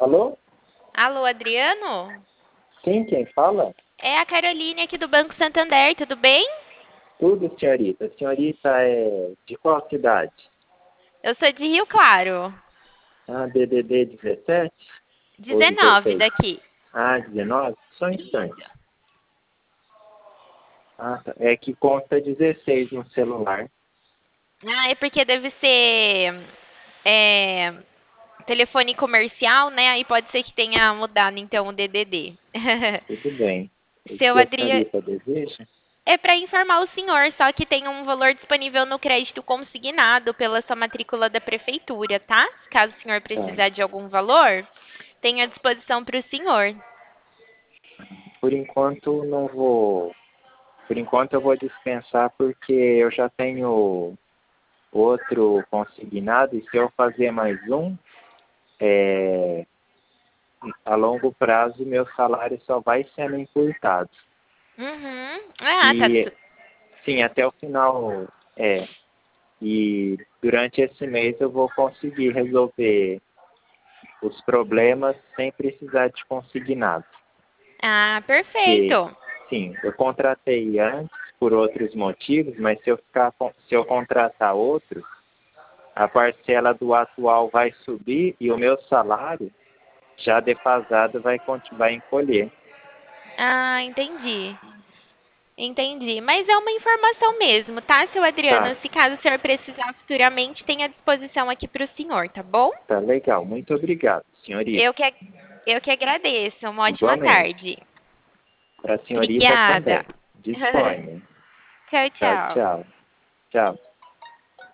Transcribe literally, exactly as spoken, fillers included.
Alô? Alô, Adriano? Sim, quem fala? É a Caroline aqui do Banco Santander, tudo bem? Tudo, senhorita. A senhorita é de qual cidade? Eu sou de Rio Claro, Ah, D D D dezessete ou dezenove dezesseis? daqui. Ah, dezenove? Só um instante. Isso. Ah, tá. É que consta dezesseis no celular. Ah, é porque deve ser é, telefone comercial, né? Aí pode ser que tenha mudado então o D D D. Tudo bem. O Seu que a Adriano, senhorita deseja? é para informar o senhor, só que tem um valor disponível no crédito consignado pela sua matrícula da prefeitura, tá? Caso o senhor Tá. precisar de algum valor, tem à disposição para o senhor. Por enquanto não vou. Por enquanto eu vou dispensar porque eu já tenho outro consignado e se eu fazer mais um, é, a longo prazo meu salário só vai sendo encurtado. Uhum. Ah, tá. E sim, até o final é. E durante esse mês eu vou conseguir resolver os problemas sem precisar de consignado. Ah, Porque, perfeito. sim, eu contratei antes por outros motivos, mas se eu ficar com- se eu contratar outro, a parcela do atual vai subir e o meu salário já defasado vai continuar a encolher. Ah, entendi. Entendi. Mas é uma informação mesmo, tá, seu Tá, Adriano? Se caso o senhor precisar futuramente, tem à disposição aqui para o senhor, tá bom? tá legal. Muito obrigado, senhorita. Eu que, ag- eu que agradeço. Uma ótima Igualmente. tarde. Para a senhorita Obrigada. também. Disponha. Tchau, Tchau, tchau. tchau. Tchau.